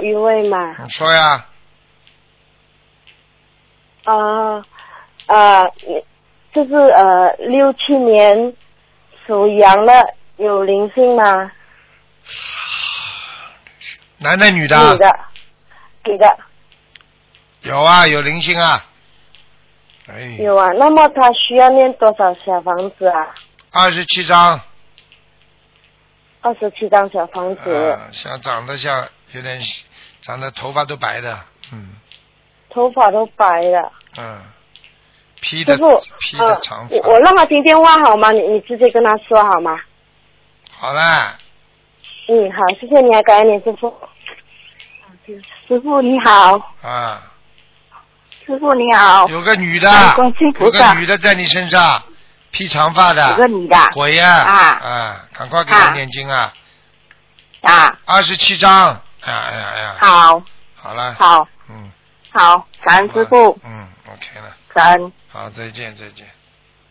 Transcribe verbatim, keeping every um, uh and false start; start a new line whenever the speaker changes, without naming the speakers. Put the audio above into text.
一位嘛。
你说呀。
呃呃，就是呃六七年属羊的有灵性吗？
男的女的？
女的，女的。
有啊，有灵性啊。哎。
有啊，那么他需要念多少小房子啊？
二十七张。
二十七张小房子。
啊，像长得像有点，长得头发都白的，嗯。
头发都白了。
嗯。披的披的长发。
呃、我我让他听电话好吗？你你直接跟他说好吗？
好啦。
嗯，好，谢谢你啊，感恩你师傅。师傅你好。
啊。
师傅你好。
有个女的，有个女的在你身上，披长发的。
有个女的。
鬼呀！
啊。
啊，赶快给她念经啊！
啊。
二十七章。哎呀哎呀哎呀。
好。
好了。
好。
嗯。
好，感恩师傅。
嗯 ，OK 了。
感恩。
好，再见再见。